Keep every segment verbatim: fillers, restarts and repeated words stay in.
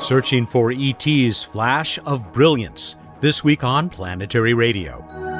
Searching for E T's flash of brilliance, this week on Planetary Radio.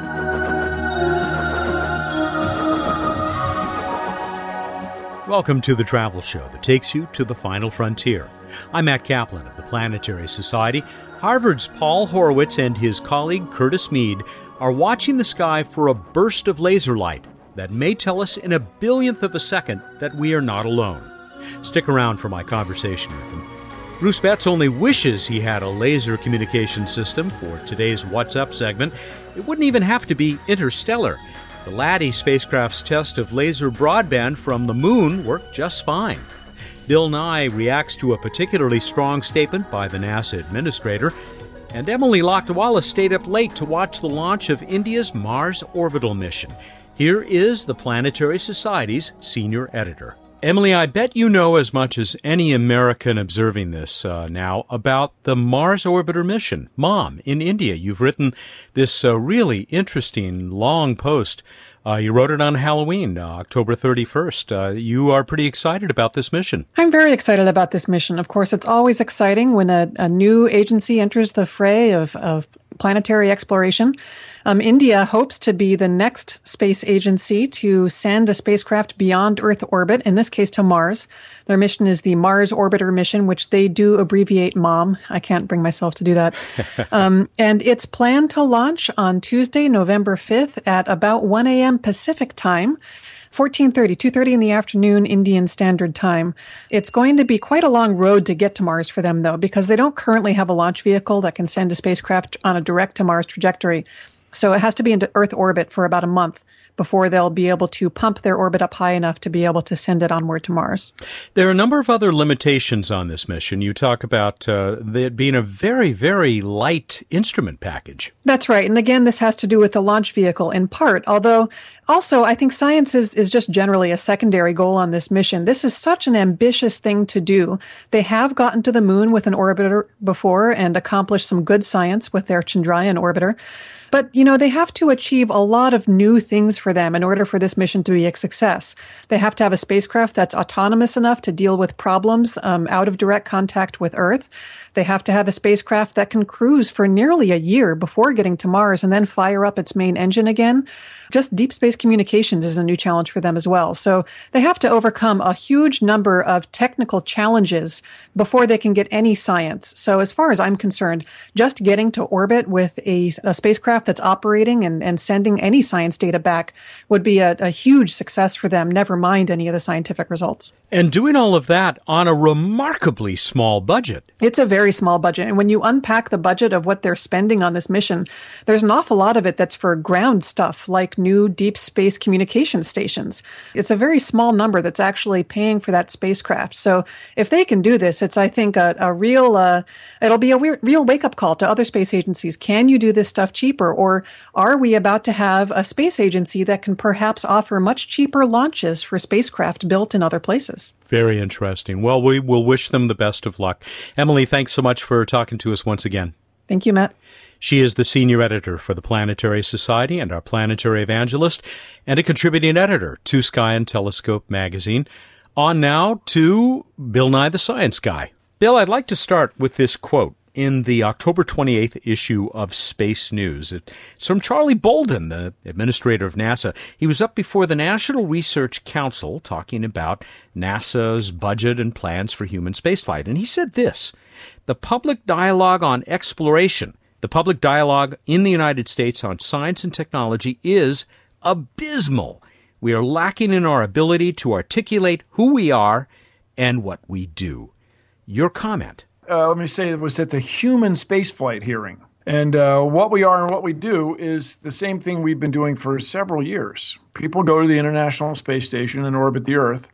Welcome to the travel show that takes you to the final frontier. I'm Matt Kaplan of the Planetary Society. Harvard's Paul Horowitz and his colleague Curtis Mead are watching the sky for a burst of laser light that may tell us in a billionth of a second that we are not alone. Stick around for my conversation with them. Bruce Betts only wishes he had a laser communication system for today's What's Up segment. It wouldn't even have to be interstellar. The Laddie spacecraft's test of laser broadband from the moon worked just fine. Bill Nye reacts to a particularly strong statement by the NASA administrator. And Emily Lakdawala stayed up late to watch the launch of India's Mars orbital mission. Here is the Planetary Society's senior editor. Emily, I bet you know as much as any American observing this uh, now about the Mars Orbiter mission, MOM, in India. You've written this uh, really interesting long post. Uh, you wrote it on Halloween, uh, October thirty-first. Uh, you are pretty excited about this mission. I'm very excited about this mission. Of course, it's always exciting when a, a new agency enters the fray of, of planetary exploration. Um, India hopes to be the next space agency to send a spacecraft beyond Earth orbit, in this case to Mars. Their mission is the Mars Orbiter mission, which they do abbreviate MOM. I can't bring myself to do that. um, and it's planned to launch on Tuesday, November fifth at about one a.m. Pacific time. fourteen thirty, two thirty in the afternoon, Indian Standard Time. It's going to be quite a long road to get to Mars for them, though, because they don't currently have a launch vehicle that can send a spacecraft on a direct-to-Mars trajectory. So it has to be into Earth orbit for about a month before they'll be able to pump their orbit up high enough to be able to send it onward to Mars. There are a number of other limitations on this mission. You talk about uh, it being a very, very light instrument package. That's right. And again, this has to do with the launch vehicle in part, although also I think science is, is just generally a secondary goal on this mission. This is such an ambitious thing to do. They have gotten to the moon with an orbiter before and accomplished some good science with their Chandrayaan orbiter. But, you know, they have to achieve a lot of new things for them in order for this mission to be a success. They have to have a spacecraft that's autonomous enough to deal with problems um, out of direct contact with Earth. They have to have a spacecraft that can cruise for nearly a year before getting to Mars and then fire up its main engine again. Just deep space communications is a new challenge for them as well. So they have to overcome a huge number of technical challenges before they can get any science. So as far as I'm concerned, just getting to orbit with a, a spacecraft that's operating and, and sending any science data back would be a, a huge success for them, never mind any of the scientific results. And doing all of that on a remarkably small budget. It's a very small budget. And when you unpack the budget of what they're spending on this mission, there's an awful lot of it that's for ground stuff, like new deep space communication stations. It's a very small number that's actually paying for that spacecraft. So if they can do this, it's, I think, a, a real, uh, it'll be a re- real wake-up call to other space agencies. Can you do this stuff cheaper? Or are we about to have a space agency that can perhaps offer much cheaper launches for spacecraft built in other places? Very interesting. Well, we will wish them the best of luck. Emily, thanks so much for talking to us once again. Thank you, Matt. She is the senior editor for the Planetary Society and our planetary evangelist, and a contributing editor to Sky and Telescope magazine. On now to Bill Nye the Science Guy. Bill, I'd like to start with this quote in the October twenty-eighth issue of Space News. It's from Charlie Bolden, the administrator of NASA. He was up before the National Research Council talking about NASA's budget and plans for human spaceflight. And he said this: the public dialogue on exploration, the public dialogue in the United States on science and technology is abysmal. We are lacking in our ability to articulate who we are and what we do. Your comment? Uh, let me say it was at the human spaceflight hearing. And uh, what we are and what we do is the same thing we've been doing for several years. People go to the International Space Station and orbit the Earth.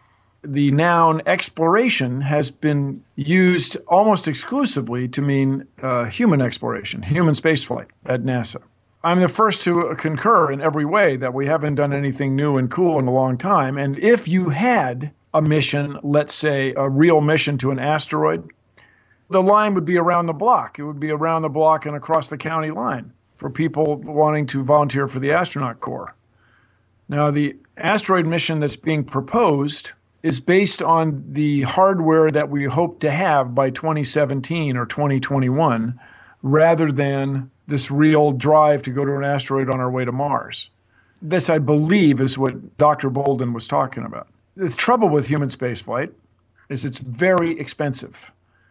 The noun exploration has been used almost exclusively to mean uh, human exploration, human spaceflight at NASA. I'm the first to concur in every way that we haven't done anything new and cool in a long time. And if you had a mission, let's say a real mission to an asteroid, the line would be around the block. It would be around the block and across the county line for people wanting to volunteer for the astronaut corps. Now, the asteroid mission that's being proposed is based on the hardware that we hope to have by twenty seventeen or twenty twenty-one, rather than this real drive to go to an asteroid on our way to Mars. This, I believe, is what Doctor Bolden was talking about. The trouble with human spaceflight is it's very expensive.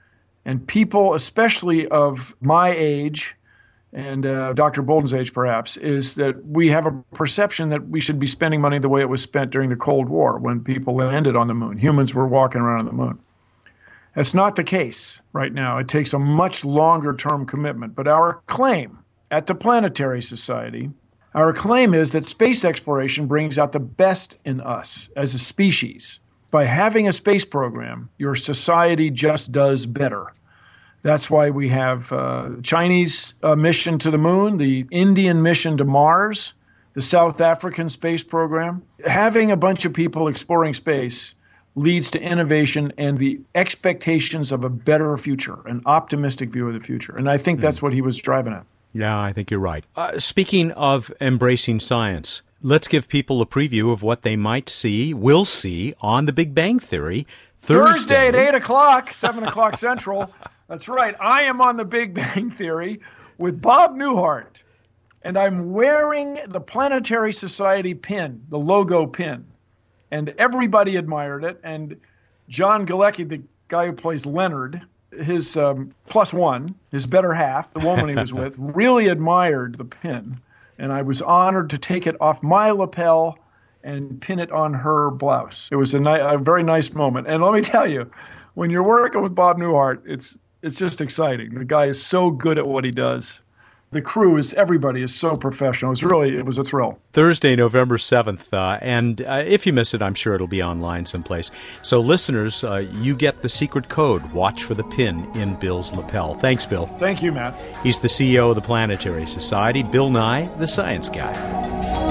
And people, especially of my age, and uh, Doctor Bolden's age perhaps, is that we have a perception that we should be spending money the way it was spent during the Cold War when people landed on the moon. Humans were walking around on the moon. That's not the case right now. It takes a much longer-term commitment. But our claim at the Planetary Society, our claim is that space exploration brings out the best in us as a species. By having a space program, your society just does better. That's why we have uh, Chinese uh, mission to the moon, the Indian mission to Mars, the South African space program. Having a bunch of people exploring space leads to innovation and the expectations of a better future, an optimistic view of the future. And I think that's what he was driving at. Yeah, I think you're right. Uh, speaking of embracing science, let's give people a preview of what they might see, will see, on The Big Bang Theory Thursday. Thursday at eight o'clock, seven o'clock Central. That's right. I am on The Big Bang Theory with Bob Newhart, and I'm wearing the Planetary Society pin, the logo pin. And everybody admired it. And John Galecki, the guy who plays Leonard, his um, plus one, his better half, the woman he was with, really admired the pin. And I was honored to take it off my lapel and pin it on her blouse. It was a, ni- a very nice moment. And let me tell you, when you're working with Bob Newhart, it's it's just exciting. The guy is so good at what he does. The crew is, everybody is so professional. It's really, it was a thrill. Thursday, November seventh. Uh, and uh, if you miss it, I'm sure it'll be online someplace. So listeners, uh, you get the secret code. Watch for the pin in Bill's lapel. Thanks, Bill. Thank you, Matt. He's the C E O of the Planetary Society, Bill Nye, the science guy.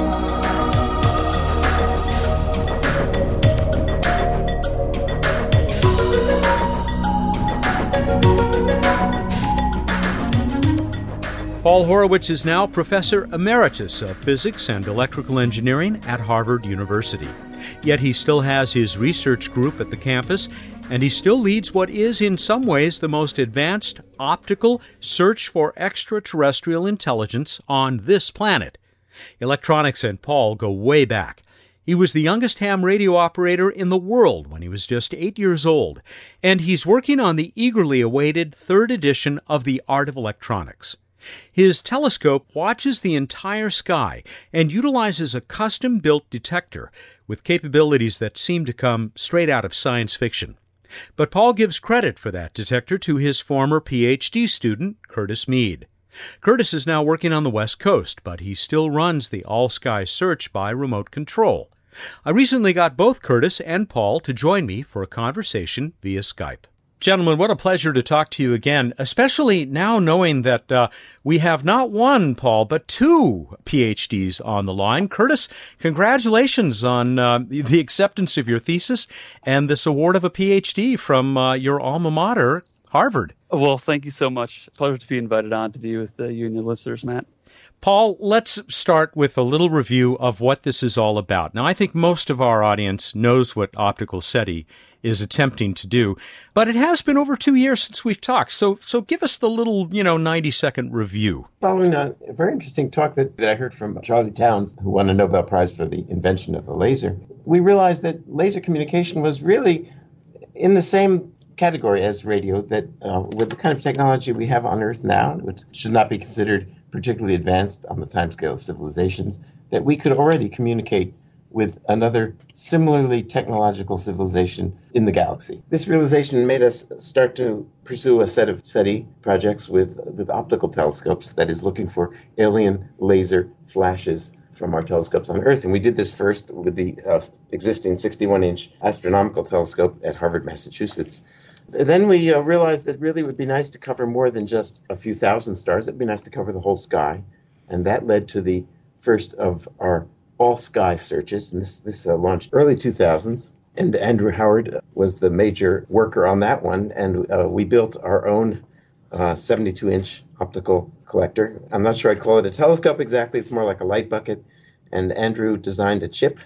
Paul Horowitz is now Professor Emeritus of Physics and Electrical Engineering at Harvard University. Yet he still has his research group at the campus, and he still leads what is in some ways the most advanced optical search for extraterrestrial intelligence on this planet. Electronics and Paul go way back. He was the youngest ham radio operator in the world when he was just eight years old, and he's working on the eagerly awaited third edition of The Art of Electronics. His telescope watches the entire sky and utilizes a custom-built detector with capabilities that seem to come straight out of science fiction. But Paul gives credit for that detector to his former P H D student, Curtis Mead. Curtis is now working on the West Coast, but he still runs the all-sky search by remote control. I recently got both Curtis and Paul to join me for a conversation via Skype. Gentlemen, what a pleasure to talk to you again, especially now knowing that uh, we have not one, Paul, but two P H Ds on the line. Curtis, congratulations on uh, the acceptance of your thesis and this award of a P H D from uh, your alma mater, Harvard. Well, thank you so much. Pleasure to be invited on to be with uh, you and your listeners, Matt. Paul, let's start with a little review of what this is all about. Now, I think most of our audience knows what Optical SETI is attempting to do, but it has been over two years since we've talked. So so give us the little, you know, ninety-second review. Following a very interesting talk that, that I heard from Charlie Towns, who won a Nobel Prize for the invention of a laser, we realized that laser communication was really in the same category as radio, that uh, with the kind of technology we have on Earth now, which should not be considered particularly advanced on the timescale of civilizations, that we could already communicate with another similarly technological civilization in the galaxy. This realization made us start to pursue a set of SETI projects with, with optical telescopes that is looking for alien laser flashes from our telescopes on Earth. And we did this first with the uh, existing sixty-one inch astronomical telescope at Harvard, Massachusetts. Then we uh, realized that really it would be nice to cover more than just a few thousand stars. It would be nice to cover the whole sky. And that led to the first of our all-sky searches. And this, this uh, launched early two thousands. And Andrew Howard was the major worker on that one. And uh, we built our own uh, seventy-two inch optical collector. I'm not sure I'd call it a telescope exactly. It's more like a light bucket. And Andrew designed a chip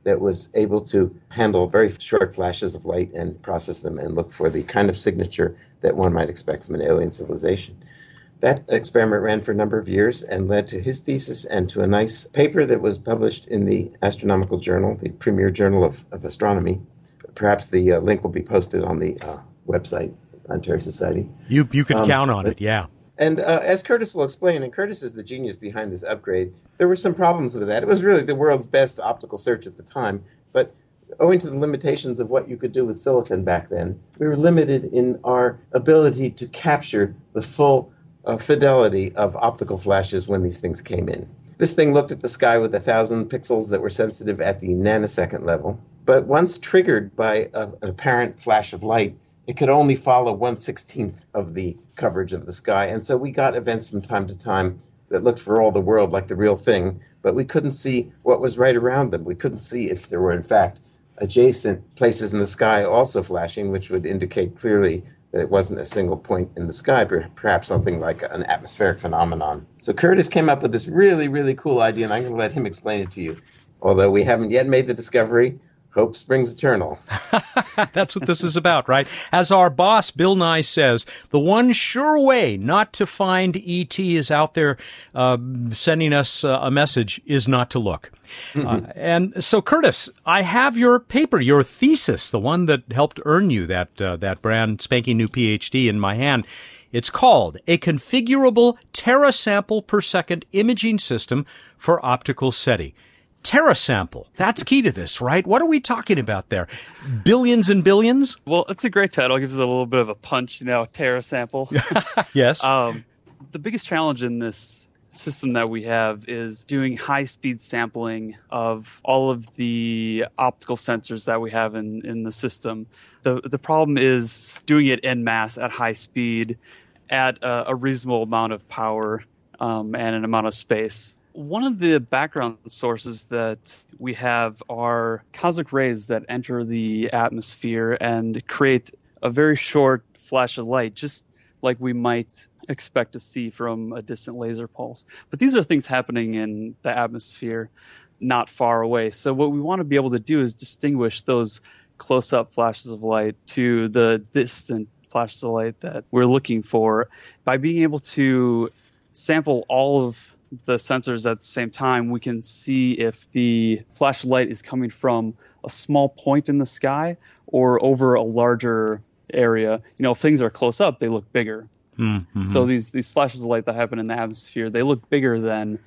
that was able to handle very short flashes of light and process them and look for the kind of signature that one might expect from an alien civilization. That experiment ran for a number of years and led to his thesis and to a nice paper that was published in the Astronomical Journal, the premier journal of, of astronomy. Perhaps the uh, link will be posted on the uh, website, Planetary Society. You you could um, count on but, it, yeah. And uh, as Curtis will explain, and Curtis is the genius behind this upgrade, there were some problems with that. It was really the world's best optical search at the time, but owing to the limitations of what you could do with silicon back then, we were limited in our ability to capture the full uh, fidelity of optical flashes when these things came in. This thing looked at the sky with a thousand pixels that were sensitive at the nanosecond level, but once triggered by a, an apparent flash of light, it could only follow one sixteenth of the coverage of the sky. And so we got events from time to time that looked for all the world like the real thing, but we couldn't see what was right around them. We couldn't see if there were, in fact, adjacent places in the sky also flashing, which would indicate clearly that it wasn't a single point in the sky, but perhaps something like an atmospheric phenomenon. So Curtis came up with this really, really cool idea, and I'm going to let him explain it to you. Although we haven't yet made the discovery, hope springs eternal. That's what this is about, right? As our boss, Bill Nye, says, the one sure way not to find E T is out there uh, sending us uh, a message is not to look. Mm-hmm. Uh, and so, Curtis, I have your paper, your thesis, the one that helped earn you that uh, that brand spanking new P H D in my hand. It's called A Configurable Terasample Per Second Imaging System for Optical SETI. Terasample. That's key to this, right? What are we talking about there? Billions and billions? Well, it's a great title. It gives it a little bit of a punch, you know, Terasample. Yes. Um, the biggest challenge in this system that we have is doing high-speed sampling of all of the optical sensors that we have in, in the system. The, the problem is doing it en masse at high speed at a, a reasonable amount of power um, and an amount of space. One of the background sources that we have are cosmic rays that enter the atmosphere and create a very short flash of light, just like we might expect to see from a distant laser pulse. But these are things happening in the atmosphere not far away. So what we want to be able to do is distinguish those close-up flashes of light to the distant flashes of light that we're looking for by being able to sample all of the sensors at the same time. We can see if the flash of light is coming from a small point in the sky or over a larger area. You know, if things are close up, they look bigger. Mm-hmm. So these, these flashes of light that happen in the atmosphere, they look bigger than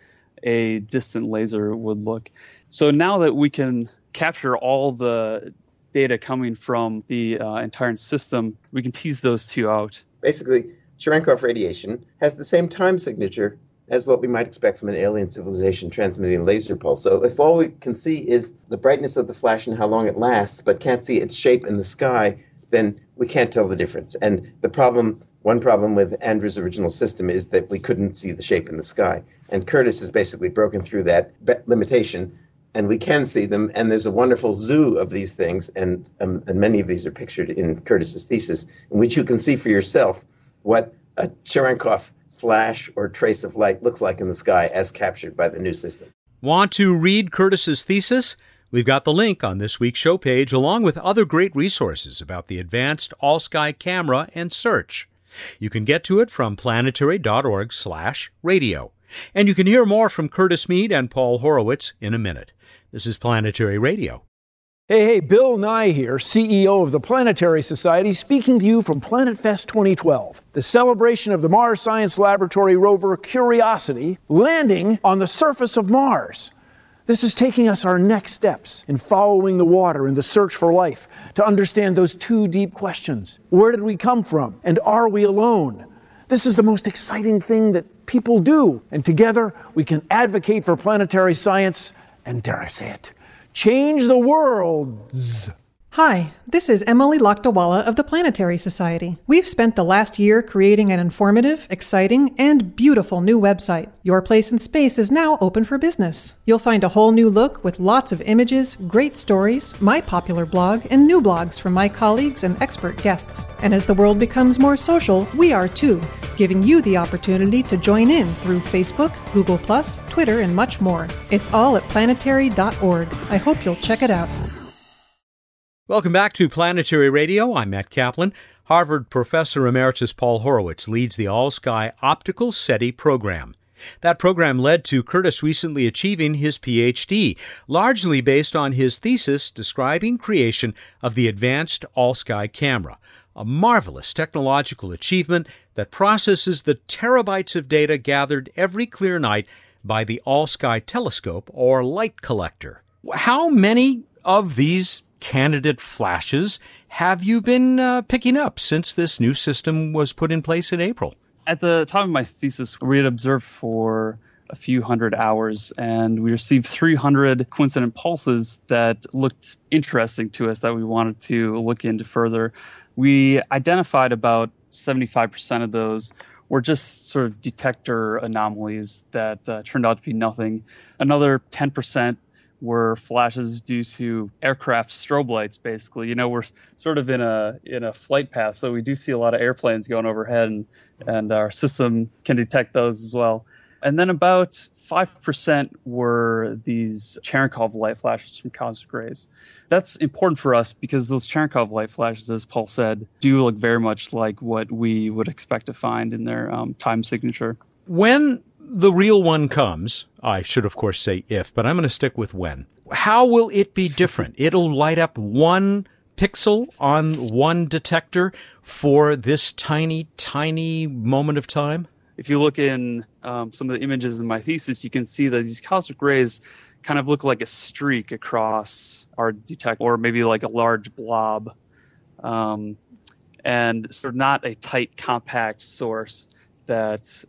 a distant laser would look. So now that we can capture all the data coming from the uh, entire system, we can tease those two out. Basically, Cherenkov radiation has the same time signature as what we might expect from an alien civilization transmitting a laser pulse. So if all we can see is the brightness of the flash and how long it lasts, but can't see its shape in the sky, then we can't tell the difference. And the problem, one problem with Andrew's original system is that we couldn't see the shape in the sky. And Curtis has basically broken through that limitation, and we can see them, and there's a wonderful zoo of these things, and, um, and many of these are pictured in Curtis's thesis, in which you can see for yourself what a Cherenkov flash or trace of light looks like in the sky as captured by the new system. Want to read Curtis's thesis? We've got the link on this week's show page, along with other great resources about the advanced all-sky camera and search. You can get to it from planetary.org slash radio. And you can hear more from Curtis Mead and Paul Horowitz in a minute. This is Planetary Radio. Hey, hey, Bill Nye here, C E O of the Planetary Society, speaking to you from Planet Fest twenty twelve, the celebration of the Mars Science Laboratory rover Curiosity landing on the surface of Mars. This is taking us our next steps in following the water in the search for life to understand those two deep questions. Where did we come from, and are we alone? This is the most exciting thing that people do, and together we can advocate for planetary science and, dare I say it, change the world. Hi, this is Emily Lakdawala of the Planetary Society. We've spent the last year creating an informative, exciting, and beautiful new website. Your Place in Space is now open for business. You'll find a whole new look with lots of images, great stories, my popular blog, and new blogs from my colleagues and expert guests. And as the world becomes more social, we are too, giving you the opportunity to join in through Facebook, Google plus, Twitter, and much more. It's all at planetary dot org. I hope you'll check it out. Welcome back to Planetary Radio. I'm Matt Kaplan. Harvard Professor Emeritus Paul Horowitz leads the All-Sky Optical SETI program. That program led to Curtis recently achieving his P H D, largely based on his thesis describing creation of the Advanced All-Sky Camera, a marvelous technological achievement that processes the terabytes of data gathered every clear night by the All-Sky Telescope or light collector. How many of these candidate flashes have you been uh, picking up since this new system was put in place in April? At the time of my thesis, we had observed for a few hundred hours, and we received three hundred coincident pulses that looked interesting to us that we wanted to look into further. We identified about seventy-five percent of those were just sort of detector anomalies that uh, turned out to be nothing. Another ten percent were flashes due to aircraft strobe lights, basically. You know, we're sort of in a in a flight path, so we do see a lot of airplanes going overhead, and, and our system can detect those as well. And then about five percent were these Cherenkov light flashes from cosmic rays. That's important for us because those Cherenkov light flashes, as Paul said, do look very much like what we would expect to find in their um, time signature. When the real one comes, I should of course say if, but I'm going to stick with when. How will it be different? It'll light up one pixel on one detector for this tiny, tiny moment of time? If you look in um, some of the images in my thesis, you can see that these cosmic rays kind of look like a streak across our detector, or maybe like a large blob. Um, and sort of not a tight, compact source that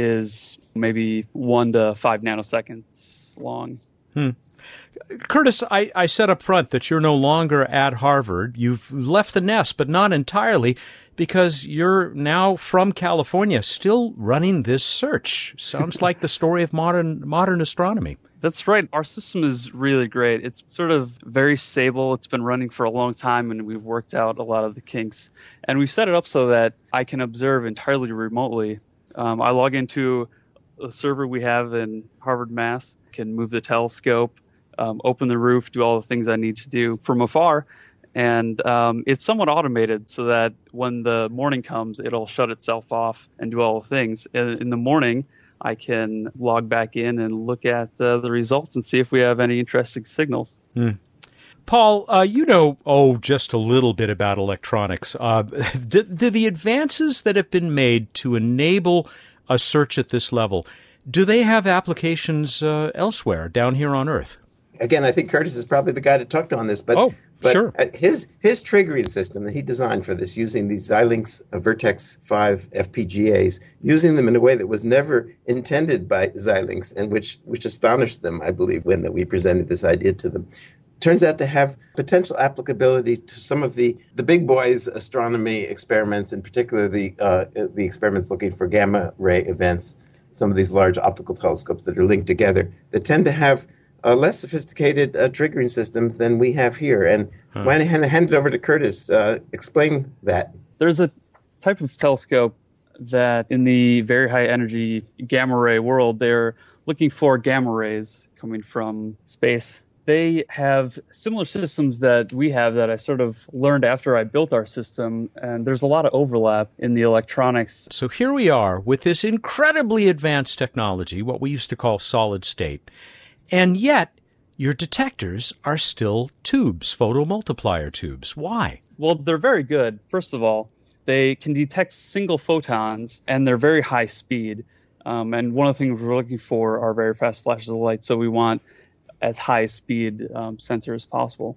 is maybe one to five nanoseconds long. Hmm. Curtis, I, I said up front that you're no longer at Harvard. You've left the nest, but not entirely, because you're now from California, still running this search. Sounds like the story of modern modern astronomy. That's right. Our system is really great. It's sort of very stable. It's been running for a long time, and we've worked out a lot of the kinks. And we've set it up so that I can observe entirely remotely. Um, I log into a server we have in Harvard, Mass, can move the telescope, um, open the roof, do all the things I need to do from afar. And um, it's somewhat automated so that when the morning comes, it'll shut itself off and do all the things. In, in the morning, I can log back in and look at uh, the results and see if we have any interesting signals. Mm. Paul, uh, you know, oh, just a little bit about electronics. Uh, do, do the advances that have been made to enable a search at this level, do they have applications uh, elsewhere down here on Earth? Again, I think Curtis is probably the guy to talk to on this, but, oh, but sure. his his triggering system that he designed for this, using these Xilinx uh, Vertex five F P G As, using them in a way that was never intended by Xilinx, and which which astonished them, I believe, when we presented this idea to them, turns out to have potential applicability to some of the, the big boys astronomy experiments, in particular the uh, the experiments looking for gamma ray events, some of these large optical telescopes that are linked together that tend to have uh, less sophisticated uh, triggering systems than we have here. And huh. why don't I hand it over to Curtis? Uh, explain that. There's a type of telescope that in the very high energy gamma ray world, they're looking for gamma rays coming from space. They have similar systems that we have that I sort of learned after I built our system, and there's a lot of overlap in the electronics. So here we are with this incredibly advanced technology, what we used to call solid state, and yet your detectors are still tubes, photomultiplier tubes. Why? Well, they're very good. First of all, they can detect single photons, and they're very high speed. Um, and one of the things we're looking for are very fast flashes of light, so we want as high speed um, sensor as possible.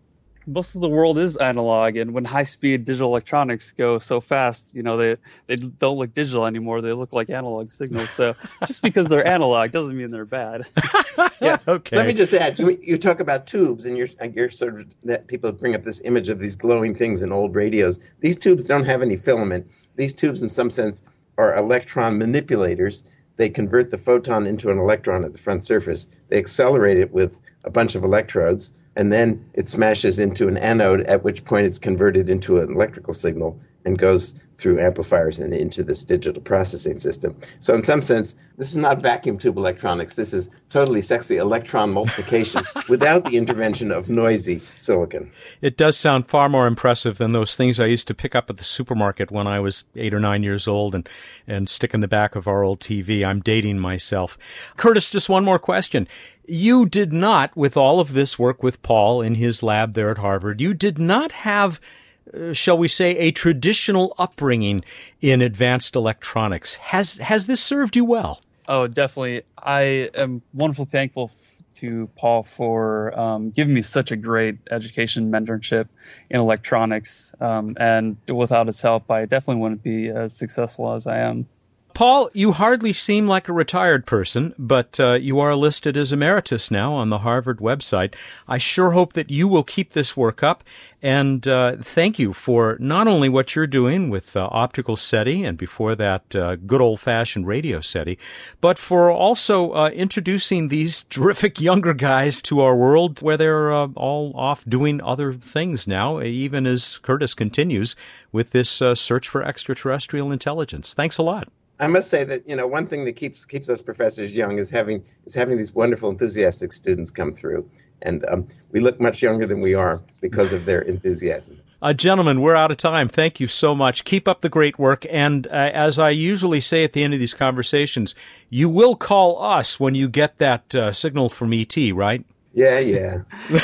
most of the world is analog, and when high-speed digital electronics go so fast, you know, they, they don't look digital anymore. They look like analog signals. So just because they're analog doesn't mean they're bad. Yeah. Okay. Let me just add, you, you talk about tubes, and you're, you're sort of, that people bring up this image of these glowing things in old radios. These tubes don't have any filament. These tubes, in some sense, are electron manipulators. They convert the photon into an electron at the front surface. They accelerate it with a bunch of electrodes, and then it smashes into an anode, at which point it's converted into an electrical signal and goes through amplifiers and into this digital processing system. So in some sense, this is not vacuum tube electronics. This is totally sexy electron multiplication without the intervention of noisy silicon. It does sound far more impressive than those things I used to pick up at the supermarket when I was eight or nine years old and, and stick in the back of our old T V. I'm dating myself. Curtis, just one more question. You did not, with all of this work with Paul in his lab there at Harvard, you did not have, uh, shall we say, a traditional upbringing in advanced electronics. Has has this served you well? Oh, definitely. I am wonderfully thankful f- to Paul for um, giving me such a great education mentorship in electronics. Um, and without his help, I definitely wouldn't be as successful as I am. Paul, you hardly seem like a retired person, but uh, you are listed as emeritus now on the Harvard website. I sure hope that you will keep this work up, and uh, thank you for not only what you're doing with uh, optical SETI and before that uh, good old-fashioned radio SETI, but for also uh, introducing these terrific younger guys to our world where they're uh, all off doing other things now, even as Curtis continues with this uh, search for extraterrestrial intelligence. Thanks a lot. I must say that, you know, one thing that keeps keeps us professors young is having is having these wonderful, enthusiastic students come through. And um, we look much younger than we are because of their enthusiasm. Uh, gentlemen, we're out of time. Thank you so much. Keep up the great work. And uh, as I usually say at the end of these conversations, you will call us when you get that uh, signal from E T, right? Yeah, yeah.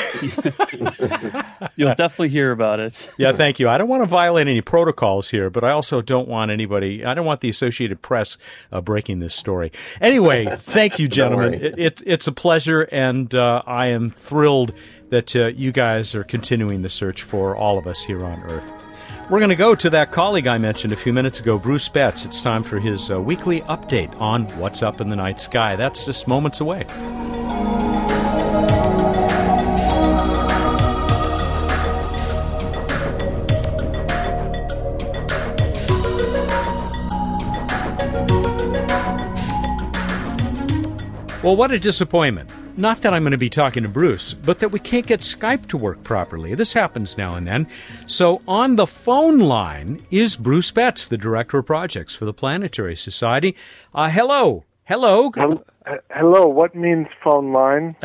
You'll definitely hear about it. Yeah, thank you. I don't want to violate any protocols here, but I also don't want anybody, I don't want the Associated Press uh, breaking this story. Anyway, thank you, gentlemen. It, it, it's a pleasure, and uh, I am thrilled that uh, you guys are continuing the search for all of us here on Earth. We're going to go to that colleague I mentioned a few minutes ago, Bruce Betts. It's time for his uh, weekly update on what's up in the night sky. That's just moments away. Well, what a disappointment. Not that I'm going to be talking to Bruce, but that we can't get Skype to work properly. This happens now and then. So on the phone line is Bruce Betts, the Director of Projects for the Planetary Society. Uh, hello. Hello. Um, hello. What means phone line?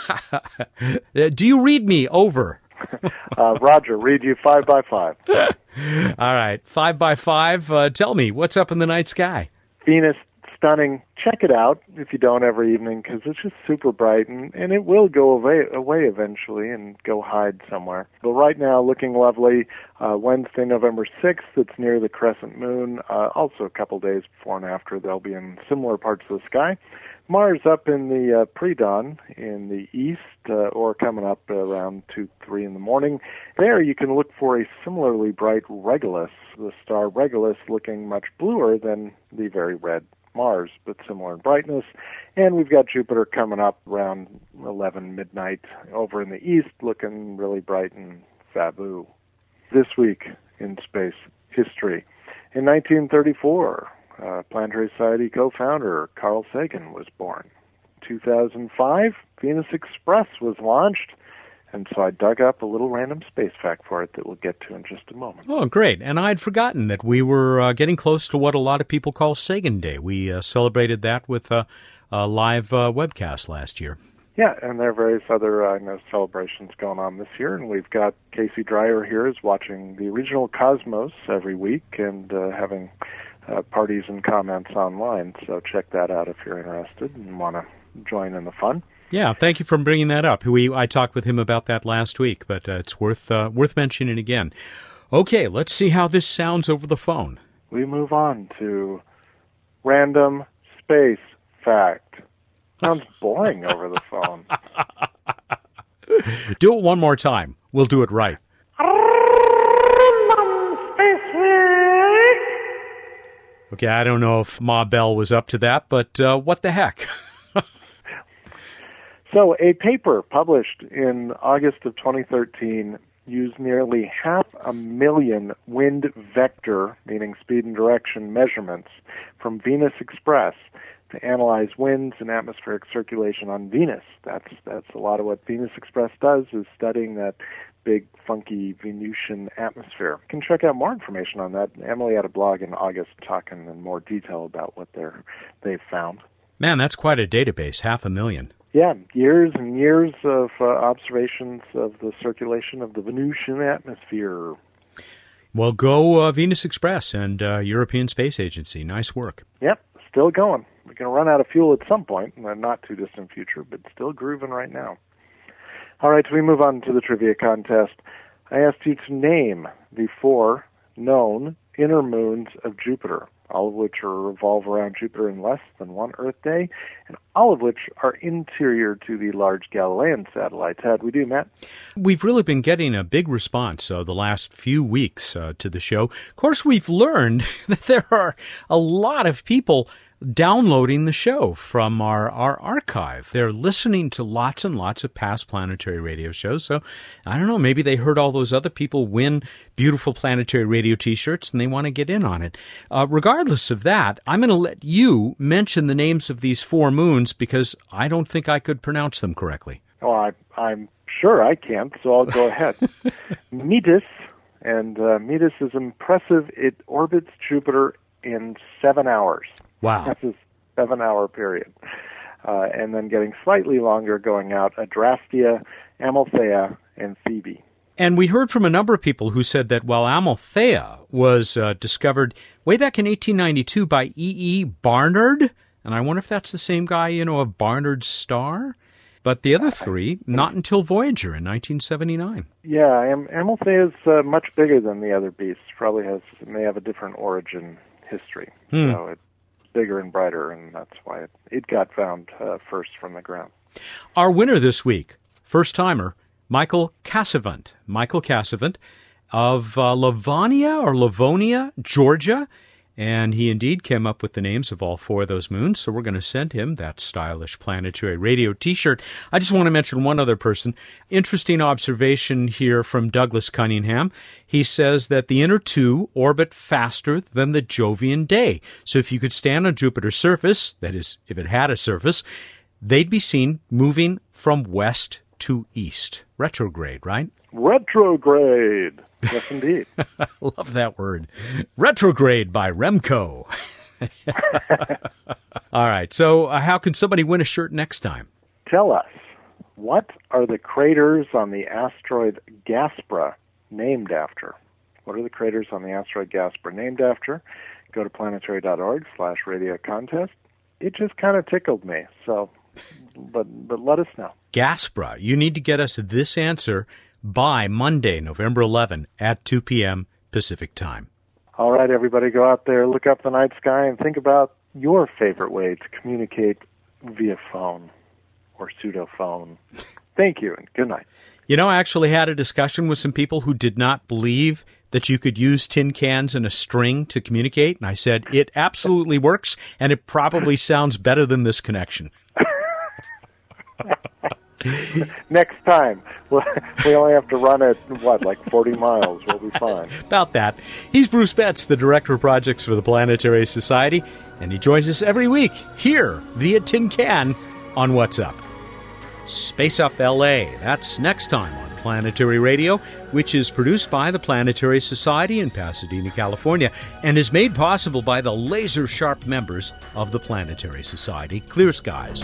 Do you read me? Over. uh, Roger, read you five by five. All right. Five by five. Uh, tell me, what's up in the night sky? Venus. Stunning. Check it out if you don't every evening, because it's just super bright, and, and it will go away, away eventually and go hide somewhere. But right now, looking lovely. Uh, Wednesday, November sixth, it's near the crescent moon. Uh, also a couple days before and after, they'll be in similar parts of the sky. Mars up in the uh, pre-dawn in the east, uh, or coming up around two, three in the morning. There you can look for a similarly bright Regulus, the star Regulus looking much bluer than the very red Mars, but similar in brightness. And we've got Jupiter coming up around eleven midnight over in the east, looking really bright and fabu. This week in space history. In nineteen thirty-four, uh, Planetary Society co-founder Carl Sagan was born. two thousand five, Venus Express was launched. And so I dug up a little random space fact for it that we'll get to in just a moment. Oh, great. And I'd forgotten that we were uh, getting close to what a lot of people call Sagan Day. We uh, celebrated that with uh, a live uh, webcast last year. Yeah, and there are various other uh, you know, celebrations going on this year. And we've got Casey Dreyer here is watching the regional Cosmos every week and uh, having uh, parties and comments online. So check that out if you're interested and want to join in the fun. Yeah, thank you for bringing that up. We I talked with him about that last week, but uh, it's worth uh, worth mentioning again. Okay, let's see how this sounds over the phone. We move on to random space fact. Sounds boring over the phone. Do it one more time. We'll do it right. Okay, I don't know if Ma Bell was up to that, but uh, what the heck? So a paper published in August of twenty thirteen used nearly half a million wind vector, meaning speed and direction, measurements from Venus Express to analyze winds and atmospheric circulation on Venus. That's that's a lot of what Venus Express does, is studying that big, funky Venusian atmosphere. You can check out more information on that. Emily had a blog in August talking in more detail about what they're, they've found. Man, that's quite a database, half a million. Yeah, years and years of uh, observations of the circulation of the Venusian atmosphere. Well, go uh, Venus Express and uh, European Space Agency. Nice work. Yep, still going. We're going to run out of fuel at some point in the not-too-distant future, but still grooving right now. All right, so we move on to the trivia contest. I asked you to name the four known inner moons of Jupiter, all of which are revolve around Jupiter in less than one Earth day, and all of which are interior to the large Galilean satellites. How'd we do, Matt? We've really been getting a big response uh, the last few weeks uh, to the show. Of course, we've learned that there are a lot of people downloading the show from our, our archive. They're listening to lots and lots of past planetary radio shows. So, I don't know, maybe they heard all those other people win beautiful planetary radio t-shirts and they want to get in on it. Uh, regardless of that, I'm going to let you mention the names of these four moons because I don't think I could pronounce them correctly. Oh, I, I'm sure I can't, so I'll go ahead. Metis, and uh, Metis is impressive. It orbits Jupiter in seven hours. Wow. That's a seven-hour period. Uh, and then getting slightly longer going out, Adrastea, Amalthea, and Thebe. And we heard from a number of people who said that while Amalthea was uh, discovered way back in eighteen ninety-two by E E. Barnard, and I wonder if that's the same guy, you know, of Barnard's star, but the other three, not until Voyager in nineteen seventy-nine. Yeah, Am- Amalthea is uh, much bigger than the other beasts. Probably has may have a different origin history. Hmm. So it's bigger and brighter, and that's why it, it got found uh, first from the ground. Our winner this week, first-timer, Michael Cassavant. Michael Cassavant of uh, Livonia or Livonia, Georgia. And he indeed came up with the names of all four of those moons, so we're going to send him that stylish planetary radio t-shirt. I just want to mention one other person. Interesting observation here from Douglas Cunningham. He says that the inner two orbit faster than the Jovian day. So if you could stand on Jupiter's surface, that is, if it had a surface, they'd be seen moving from west to east. Retrograde, right? Retrograde. Yes, indeed. I love that word. Retrograde by Remco. All right. So uh, how can somebody win a shirt next time? Tell us, what are the craters on the asteroid Gaspra named after? What are the craters on the asteroid Gaspra named after? Go to planetary.org slash radio contest. It just kind of tickled me. So, but but let us know. Gaspra. You need to get us this answer by Monday, November eleventh at two p.m. Pacific time. All right, everybody, go out there, look up the night sky, and think about your favorite way to communicate via phone or pseudophone. Thank you, and good night. You know, I actually had a discussion with some people who did not believe that you could use tin cans and a string to communicate, and I said, it absolutely works, and it probably sounds better than this connection. Next time, we only have to run it, what, like forty miles. We'll be fine. About that. He's Bruce Betts, the Director of Projects for the Planetary Society, and he joins us every week here via Tin Can on What's Up. Space Up L A. That's next time on Planetary Radio, which is produced by the Planetary Society in Pasadena, California, and is made possible by the laser-sharp members of the Planetary Society. Clear skies.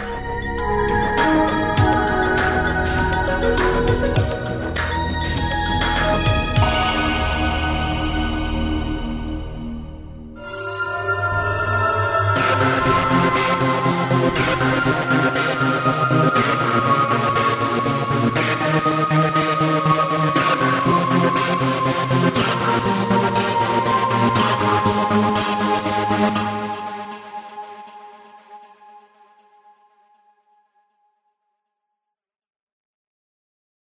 Thank you.